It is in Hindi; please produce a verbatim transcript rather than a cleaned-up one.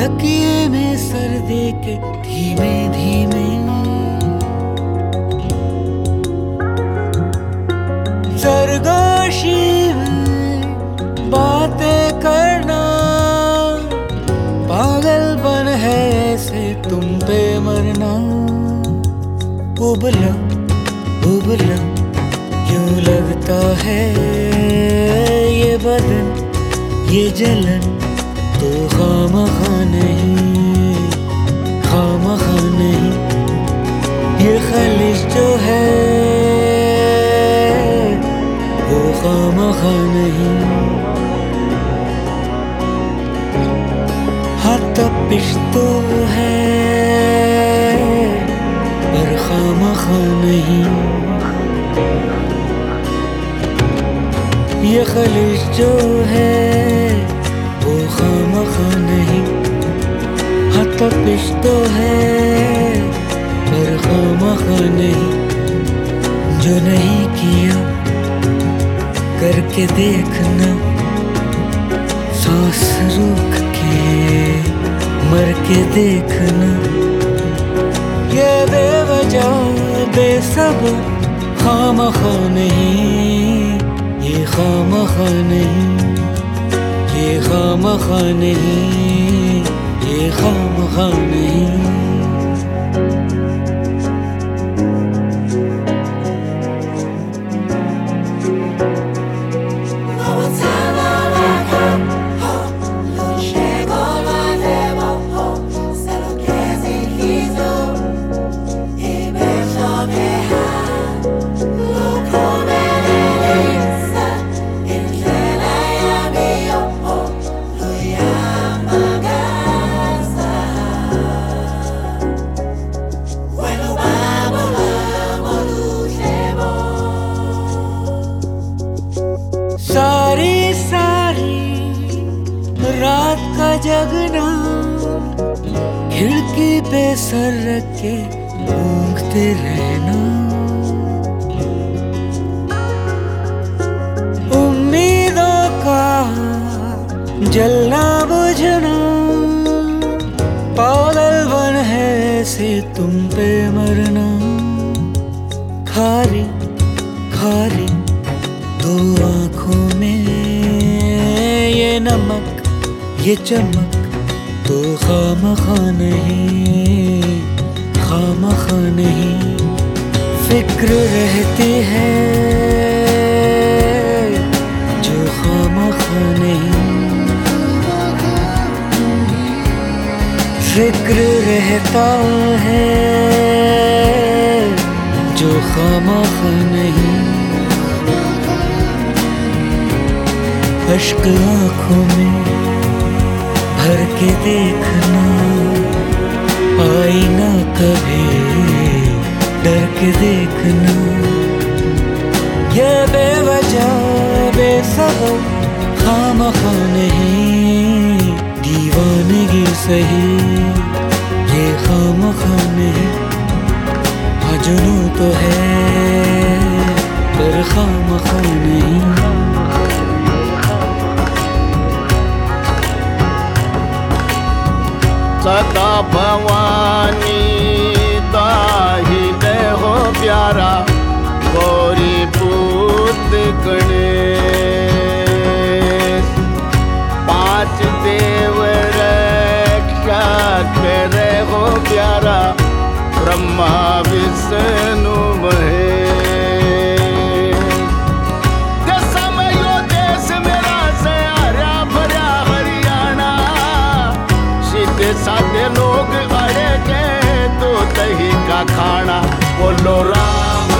तकिए में सर दे के धीमे धीमे सरगोशी में बातें करना, पागलपन है ऐसे तुम पे मरना। उबला उबला क्यों लगता है ये बदन, ये जलन तो खामखा नहीं, खामखा नहीं। ये खलिश जो है वो खामखा नहीं। हाँ तपिश तो है पर खामखा नहीं। ये खलिश जो है वो खामखा नहीं। हाँ तपिश तो है पर खामखा नहीं। जो नहीं किया करके देखना, सांस रोक के मर के देखना। ये बेवजह बेसब्र खामखा नहीं, ये खामखा नहीं, ये खामखा नहीं, ये खामखा नहीं। सारी सारी रात का जगना, खिड़की पे सर रख के ऊँघते रहना। उम्मीदों का जलना बुझना, पागलपन है ऐसे तुम पे मरना। खारी खारी दो आँखों में ये नमक ये चमक तो खामखा नहीं, खामखा नहीं। फिक्र रहती है जो खामखा नहीं, फिक्र रहता है जो खामखा नहीं। अश्क आँखों में भर के देखना, आईना कभी डर के देखना। ये बेवजह बेसब्र खामखा नहीं, दीवानगी सही ये खामखा नहीं। हाँ जुनून तो है पर खामखा नहीं। सदा भवानी ताहिद हो प्यारा, गौरी पूत गणेश। पांच देव रक्षा करे हो प्यारा, ब्रह्मा विष्णु महेश। दसमयो देश मेरा सयारा भरा हरियाणा, सीधे साधे लोग अड़े के तो दही का खाना। बोलो राम